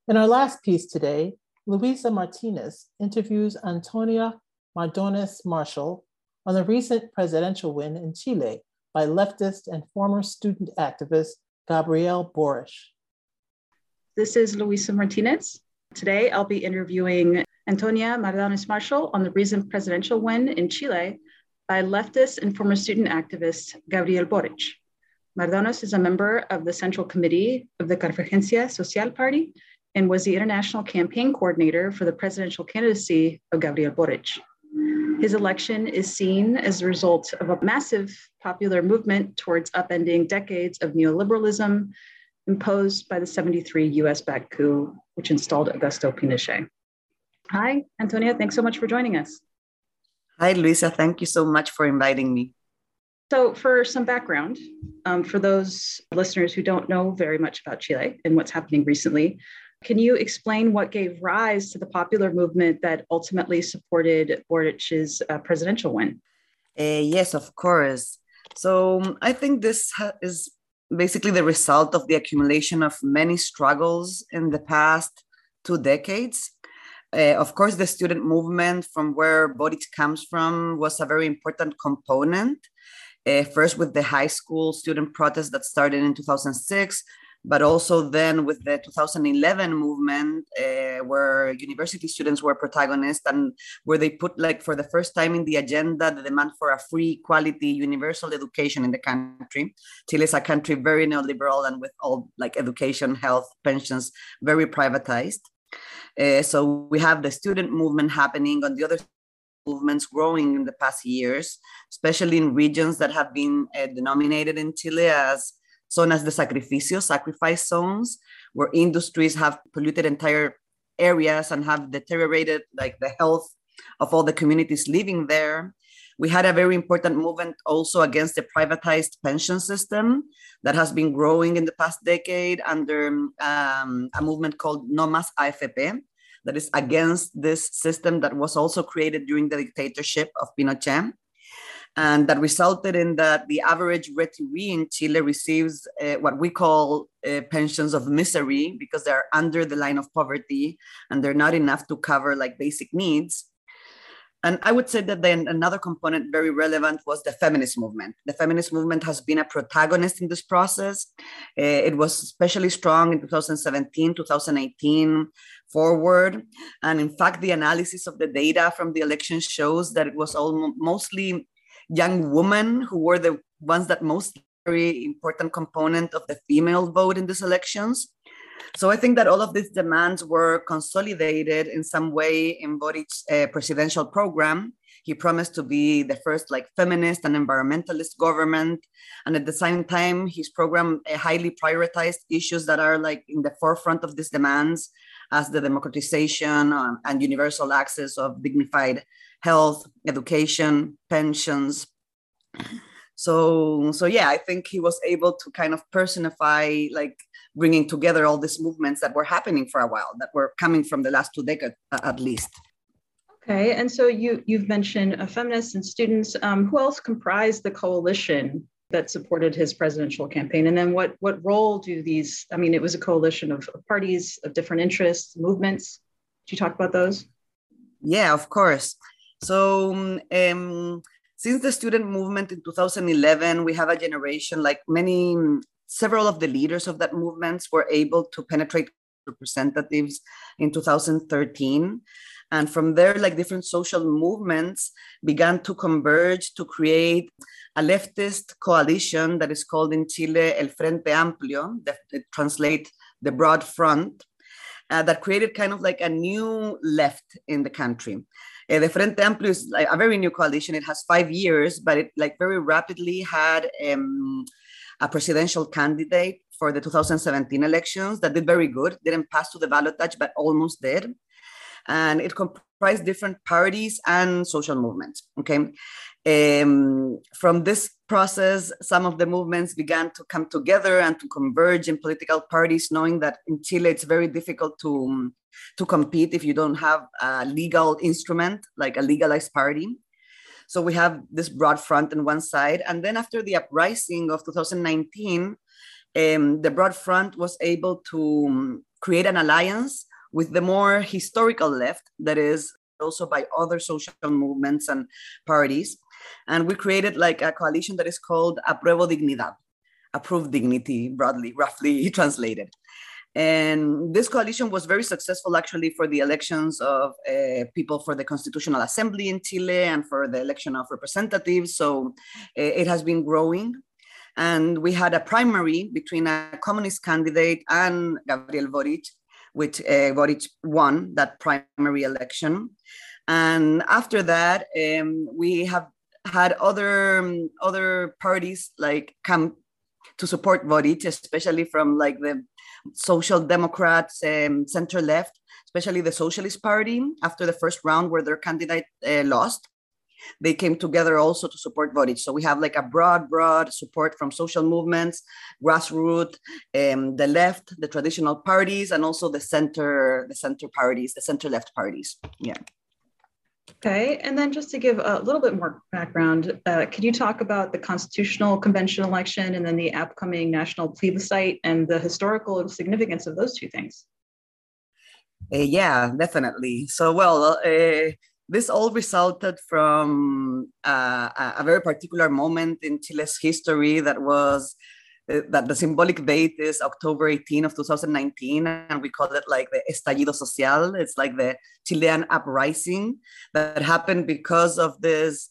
In our last piece today, Luisa Martinez interviews Antonia Mardones Marshall on the recent presidential win in Chile by leftist and former student activist Gabriel Boric. This is Luisa Martinez. Today, I'll be interviewing Antonia Mardones Marshall on the recent presidential win in Chile by leftist and former student activist Gabriel Boric. Mardones is a member of the Central Committee of the Convergencia Social Party and was the international campaign coordinator for the presidential candidacy of Gabriel Boric. His election is seen as a result of a massive popular movement towards upending decades of neoliberalism imposed by the 1973 US-backed coup, which installed Augusto Pinochet. Hi, Antonia, thanks so much for joining us. Hi, Luisa, thank you so much for inviting me. So for some background, for those listeners who don't know very much about Chile and what's happening recently, can you explain what gave rise to the popular movement that ultimately supported Boric's presidential win? Yes, of course. So I think this is basically the result of the accumulation of many struggles in the past 2 decades. Of course, the student movement from where Boric comes from was a very important component. First with the high school student protest that started in 2006, but also then with the 2011 movement, where university students were protagonists and where they put, like, for the first time in the agenda, the demand for a free, quality, universal education in the country. Chile is a country very neoliberal and with all, like, education, health, pensions, very privatized. So we have the student movement happening on the other movements growing in the past years, especially in regions that have been denominated in Chile as zonas de sacrificio, sacrifice zones, where industries have polluted entire areas and have deteriorated, like, the health of all the communities living there. We had a very important movement also against the privatized pension system that has been growing in the past decade under a movement called No Más AFP, that is against this system that was also created during the dictatorship of Pinochet. And that resulted in that the average retiree in Chile receives what we call pensions of misery, because they're under the line of poverty and they're not enough to cover, like, basic needs. And I would say that then another component very relevant was the feminist movement. The feminist movement has been a protagonist in this process. It was especially strong in 2017, 2018 forward. And in fact, the analysis of the data from the election shows that it was mostly young women who were the ones that most very important component of the female vote in these elections. So I think that all of these demands were consolidated in some way in Boric's presidential program. He promised to be the first, like, feminist and environmentalist government. And at the same time, his program highly prioritized issues that are, like, in the forefront of these demands, as the democratization and universal access of dignified health, education, pensions. So yeah, I think he was able to kind of personify, like, bringing together all these movements that were happening for a while, that were coming from the last 2 decades at least. Okay, and so you've mentioned feminists and students. Who else comprised the coalition that supported his presidential campaign? And then what role do these, I mean, it was a coalition of parties of different interests, movements. Could you talk about those? Yeah, of course. So since the student movement in 2011, we have a generation, like several of the leaders of that movements were able to penetrate representatives in 2013. And from there, like, different social movements began to converge to create a leftist coalition that is called in Chile El Frente Amplio, that translate the broad front, that created kind of like a new left in the country. The Frente Amplio is like a very new coalition. It has 5 years, but it, like, very rapidly had a presidential candidate for the 2017 elections that did very good, didn't pass to the ballotage, but almost did. And it comprised different parties and social movements, okay? From this process, some of the movements began to come together and to converge in political parties, knowing that in Chile, it's very difficult to compete if you don't have a legal instrument, like a legalized party. So we have this broad front on one side. And then after the uprising of 2019, the broad front was able to create an alliance with the more historical left, that is also by other social movements and parties. And we created like a coalition that is called Apruebo Dignidad, Approve Dignity, roughly translated. And this coalition was very successful actually for the elections of people for the Constitutional Assembly in Chile and for the election of representatives. So it has been growing. And we had a primary between a communist candidate and Gabriel Boric, which Boric won that primary election. And after that, we have had other parties like come to support Boric, especially from like the Social Democrats, center left, especially the Socialist Party. After the first round where their candidate lost, they came together also to support Boric. So we have like a broad support from social movements, grassroots, the left, the traditional parties, and also the center parties, the center left parties. Yeah. Okay, and then just to give a little bit more background, could you talk about the Constitutional Convention election and then the upcoming national plebiscite and the historical significance of those two things? Yeah, definitely. So, well, this all resulted from a very particular moment in Chile's history that was that the symbolic date is October 18 of 2019, and we call it like the estallido social. It's like the Chilean uprising that happened because of this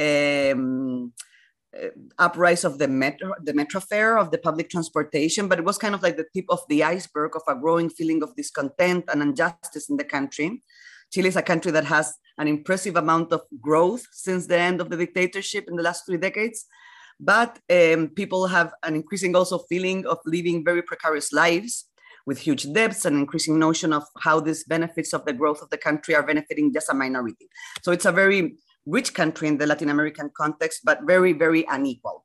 uprising of the metro fare of the public transportation, but it was kind of like the tip of the iceberg of a growing feeling of discontent and injustice in the country. Chile is a country that has an impressive amount of growth since the end of the dictatorship in the last 3 decades. But people have an increasing also feeling of living very precarious lives with huge debts and increasing notion of how these benefits of the growth of the country are benefiting just a minority. So it's a very rich country in the Latin American context, but very, very unequal.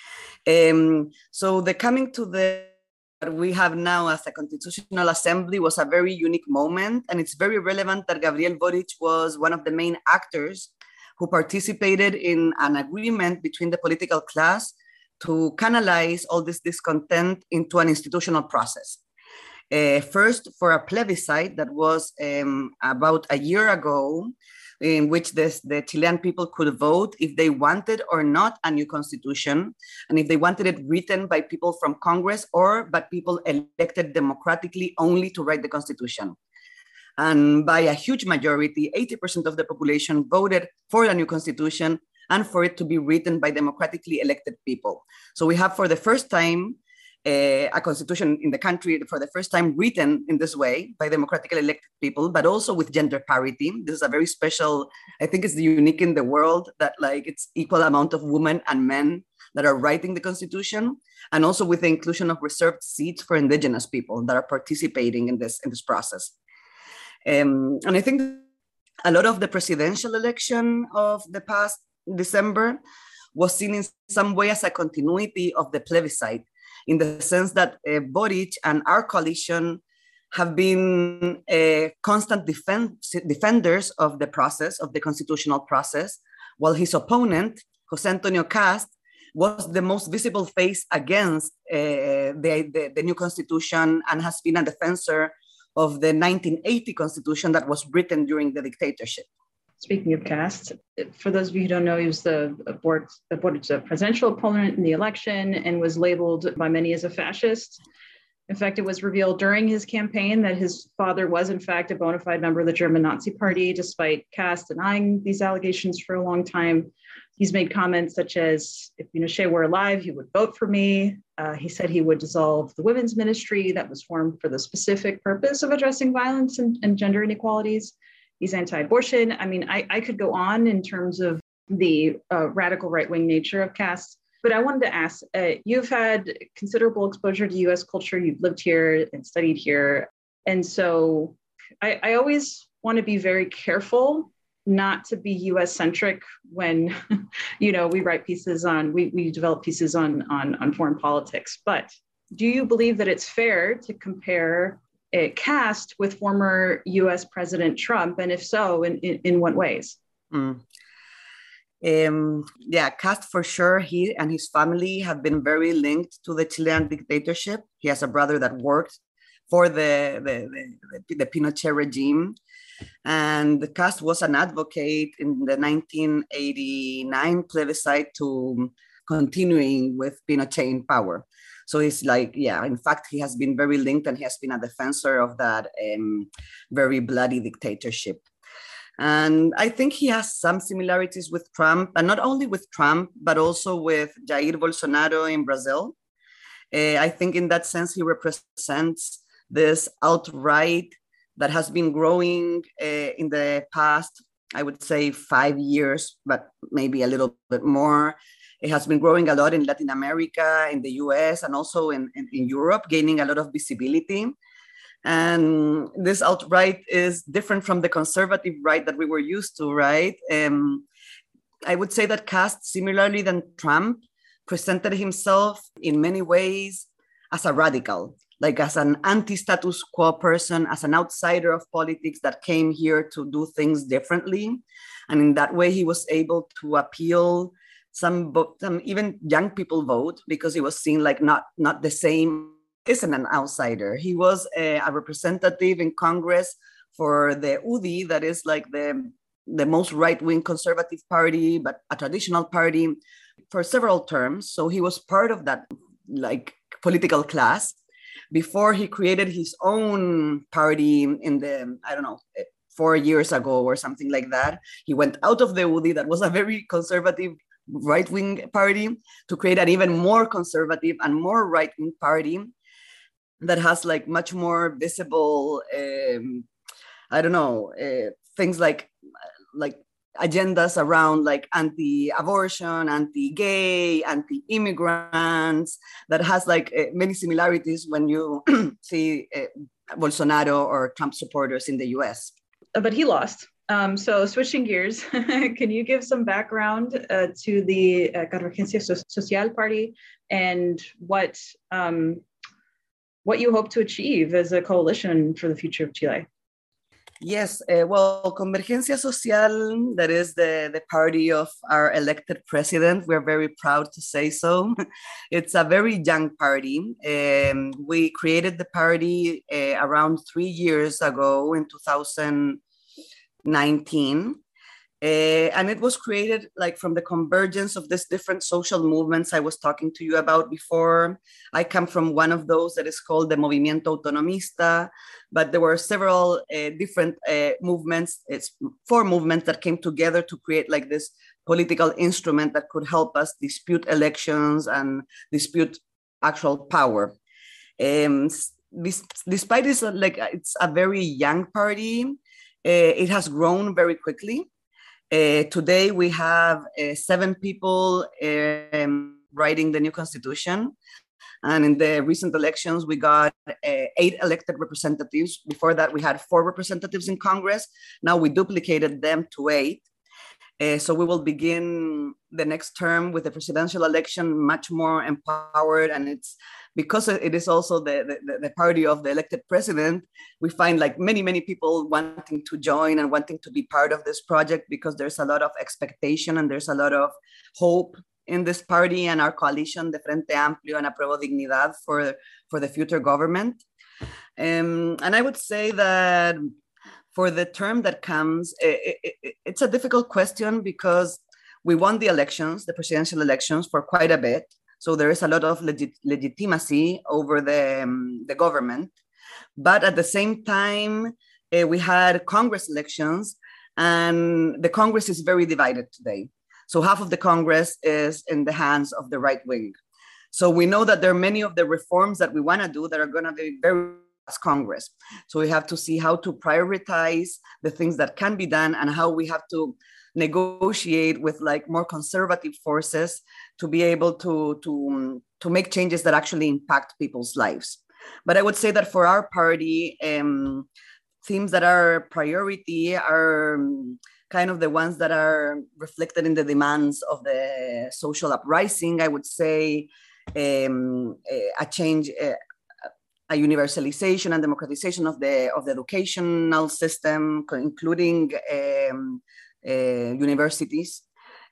So the coming to the what we have now as a constitutional assembly was a very unique moment. And it's very relevant that Gabriel Boric was one of the main actors who participated in an agreement between the political class to canalize all this discontent into an institutional process. First, for a plebiscite that was about a year ago, in which the Chilean people could vote if they wanted or not a new constitution, and if they wanted it written by people from Congress or by people elected democratically only to write the constitution. And by a huge majority, 80% of the population voted for a new constitution and for it to be written by democratically elected people. So we have for the first time a constitution in the country, for the first time written in this way by democratically elected people, but also with gender parity. This is a very special, I think it's unique in the world that like it's equal amount of women and men that are writing the constitution, and also with the inclusion of reserved seats for indigenous people that are participating in this process. And I think a lot of the presidential election of the past December was seen in some way as a continuity of the plebiscite, in the sense that Boric and our coalition have been constant defenders of the process, of the constitutional process, while his opponent, José Antonio Kast, was the most visible face against the new constitution and has been a defensor of the 1980 constitution that was written during the dictatorship. Speaking of Kast, for those of you who don't know, he was the Boric's presidential opponent in the election and was labeled by many as a fascist. In fact, it was revealed during his campaign that his father was, in fact, a bona fide member of the German Nazi Party, despite Kast denying these allegations for a long time. He's made comments such as, if Pinochet were alive, he would vote for me. He said he would dissolve the women's ministry that was formed for the specific purpose of addressing violence and gender inequalities. He's anti-abortion. I mean, I could go on in terms of the radical right-wing nature of Kast, but I wanted to ask, you've had considerable exposure to US culture. You've lived here and studied here. And so I always want to be very careful not to be US centric when, we write pieces on, we develop pieces on foreign politics. But do you believe that it's fair to compare Kast with former US President Trump? And if so, in what ways? Yeah, Kast for sure. He and his family have been very linked to the Chilean dictatorship. He has a brother that worked for the Pinochet regime. And Kast was an advocate in the 1989 plebiscite to continuing with Pinochet in power. So he's like, yeah, in fact, he has been very linked and he has been a defensor of that very bloody dictatorship. And I think he has some similarities with Trump, and not only with Trump, but also with Jair Bolsonaro in Brazil. I think in that sense, he represents this alt-right that has been growing in the past, I would say 5 years, but maybe a little bit more. It has been growing a lot in Latin America, in the US, and also in Europe, gaining a lot of visibility. And this alt-right is different from the conservative right that we were used to, right? I would say that Kast, similarly than Trump, presented himself in many ways as a radical, like as an anti-status quo person, as an outsider of politics that came here to do things differently. And in that way, he was able to appeal some even young people vote, because he was seen like not the same, isn't an outsider. He was a representative in Congress for the UDI, that is like the most right-wing conservative party, but a traditional party, for several terms. So he was part of that like political class before he created his own party in the, I don't know, 4 years ago or something like that. He went out of the UDI, that was a very conservative right-wing party, to create an even more conservative and more right-wing party that has like much more visible, I don't know, things like agendas around like anti-abortion, anti-gay, anti-immigrants, that has like many similarities when you see Bolsonaro or Trump supporters in the US. But he lost. So switching gears, can you give some background to the Convergencia Social Party and what you hope to achieve as a coalition for the future of Chile? Yes, well, Convergencia Social, that is the party of our elected president. We're very proud to say so. It's a very young party. We created the party around 3 years ago in 2019. And it was created like from the convergence of these different social movements I was talking to you about before. I come from one of those that is called the Movimiento Autonomista, but there were several different movements. It's 4 movements that came together to create like this political instrument that could help us dispute elections and dispute actual power. Despite this, like it's a very young party, it has grown very quickly. Today we have 7 people writing the new constitution. And in the recent elections, we got 8 elected representatives. Before that, we had 4 representatives in Congress. Now we duplicated them to 8. So we will begin the next term with the presidential election much more empowered. And it's because it is also the party of the elected president, we find like many people wanting to join and wanting to be part of this project, because there's a lot of expectation and there's a lot of hope in this party and our coalition, the Frente Amplio and Apruebo Dignidad, for the future government. And I would say that for the term that comes, it's a difficult question, because we won the elections, the presidential elections, for quite a bit. So there is a lot of legitimacy over the government. But at the same time, we had Congress elections, and the Congress is very divided today. So half of the Congress is in the hands of the right wing. So we know that there are many of the reforms that we want to do that are going to be very as Congress. So we have to see how to prioritize the things that can be done and how we have to negotiate with like more conservative forces to be able to make changes that actually impact people's lives. But I would say that for our party, themes that are priority are kind of the ones that are reflected in the demands of the social uprising. I would say a change, a universalization and democratization of the educational system, including universities.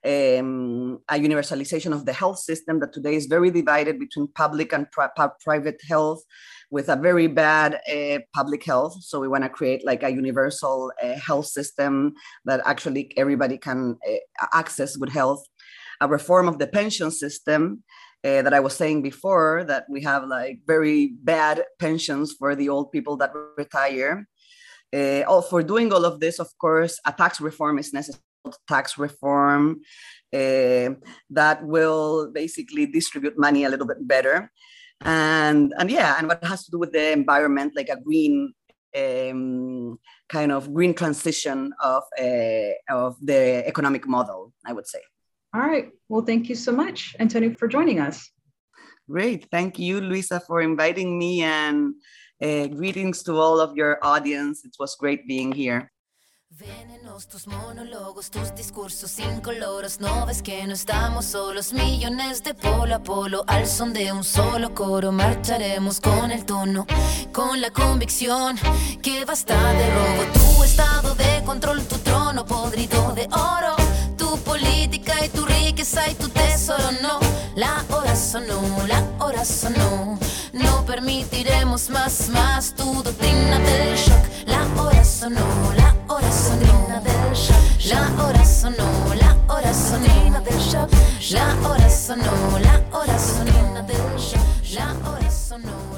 a universalization of the health system that today is very divided between public and private health, with a very bad public health. So we want to create like a universal health system that actually everybody can access good health. A reform of the pension system that I was saying before, that we have like very bad pensions for the old people that retire. For doing all of this, of course, a tax reform is necessary. Tax reform that will basically distribute money a little bit better, and what has to do with the environment, like a green kind of green transition of the economic model, I would say. All right. Well, thank you so much, Antonio, for joining us. Great. Thank you, Luisa, for inviting me, and greetings to all of your audience. It was great being here. Venenos tus monólogos, tus discursos incoloros. No ves que no estamos solos, millones de polo a polo, al son de un solo coro. Marcharemos con el tono, con la convicción que basta de robo. Tu estado de control, tu trono podrido de oro, tu política y tu riqueza y tu tesoro. No, la hora sonó, la hora sonó. No permitiremos más tu doctrina del shock. La hora sonó, la hora sonó, del shock. La hora sonó, la hora sonó, del shock. La hora sonó, la hora sonó, del shock. La hora sonó.